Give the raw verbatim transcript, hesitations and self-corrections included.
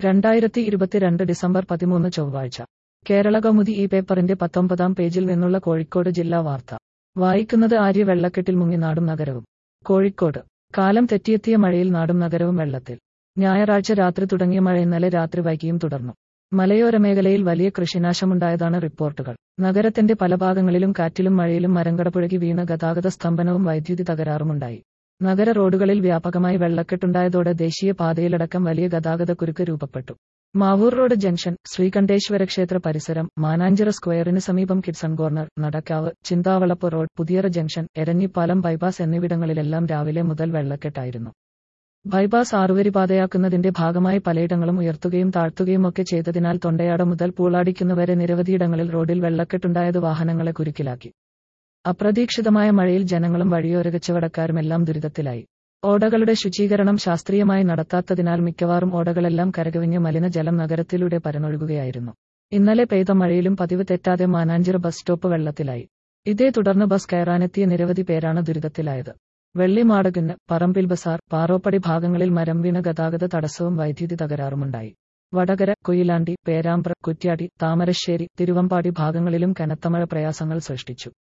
രണ്ടായിരത്തി ഇരുപത്തിരണ്ട് ഡിസംബർ പതിമൂന്ന് ചൊവ്വാഴ്ച കേരളകൗമുദി ഈ പേപ്പറിന്റെ പത്തൊമ്പതാം പേജിൽ നിന്നുള്ള കോഴിക്കോട് ജില്ലാ വാർത്ത വായിക്കുന്നത് ആര്യ. വെള്ളക്കെട്ടിൽ മുങ്ങി നാടും നഗരവും. കോഴിക്കോട് കാലം തെറ്റിയെത്തിയ മഴയിൽ നാടും നഗരവും വെള്ളത്തിൽ. ഞായറാഴ്ച രാത്രി തുടങ്ങിയ മഴ ഇന്നലെ രാത്രി വൈകിയും തുടർന്നു. മലയോര മേഖലയിൽ വലിയ കൃഷിനാശമുണ്ടായതാണ് റിപ്പോർട്ടുകൾ. നഗരത്തിന്റെ പല ഭാഗങ്ങളിലും കാറ്റിലും മഴയിലും മരങ്കടപുഴകി വീണ് ഗതാഗത സ്തംഭനവും വൈദ്യുതി തകരാറുമുണ്ടായി. നഗര റോഡുകളിൽ വ്യാപകമായി വെള്ളക്കെട്ടുണ്ടായതോടെ ദേശീയ പാതയിലടക്കം വലിയ ഗതാഗതക്കുരുക്ക് രൂപപ്പെട്ടു. മാവൂർ റോഡ് ജംഗ്ഷൻ, ശ്രീകണ്ഠേശ്വര ക്ഷേത്ര പരിസരം, മാനാഞ്ചിറ സ്ക്വയറിന് സമീപം Kidson corner, Nadakkavu, Chinthavalappu road, Puthiyara junction, Eranhipalam bypass എന്നിവിടങ്ങളിലെല്ലാം രാവിലെ മുതൽ വെള്ളക്കെട്ടായിരുന്നു. ബൈപ്പാസ് ആറുവരിപാതയാക്കുന്നതിന്റെ ഭാഗമായി പലയിടങ്ങളും ഉയർത്തുകയും താഴ്ത്തുകയുമൊക്കെ ചെയ്തതിനാൽ തൊണ്ടയാട മുതൽ പൂളാടിക്കുന്നുവരെ നിരവധിയിടങ്ങളിൽ റോഡിൽ വെള്ളക്കെട്ടുണ്ടായത് വാഹനങ്ങളെ കുരുക്കിലാക്കി. അപ്രതീക്ഷിതമായ മഴയിൽ ജനങ്ങളും വഴിയോര കച്ചവടക്കാരുമെല്ലാം ദുരിതത്തിലായി. ഓടകളുടെ ശുചീകരണം ശാസ്ത്രീയമായി നടത്താത്തതിനാൽ മിക്കവാറും ഓടകളെല്ലാം കരകവിഞ്ഞ് മലിനജലം നഗരത്തിലൂടെ പരന്നൊഴുകുകയായിരുന്നു. ഇന്നലെ പെയ്ത മഴയിലും പതിവ് തെറ്റാതെ മാനാഞ്ചിറ ബസ് സ്റ്റോപ്പ് വെള്ളത്തിലായി. ഇതേ തുടർന്ന് ബസ് കയറാനെത്തിയ നിരവധി പേരാണ് ദുരിതത്തിലായത്. വെള്ളിമാടകുന്ന്, പറമ്പിൽ ബസാർ, പാറോപ്പടി ഭാഗങ്ങളിൽ മരം വീണ ഗതാഗത തടസ്സവും വൈദ്യുതി തകരാറുമുണ്ടായി. വടകര, കൊയിലാണ്ടി, പേരാമ്പ്ര, കുറ്റ്യാടി, താമരശ്ശേരി, തിരുവമ്പാടി ഭാഗങ്ങളിലും കനത്ത മഴ പ്രയാസങ്ങൾ സൃഷ്ടിച്ചു.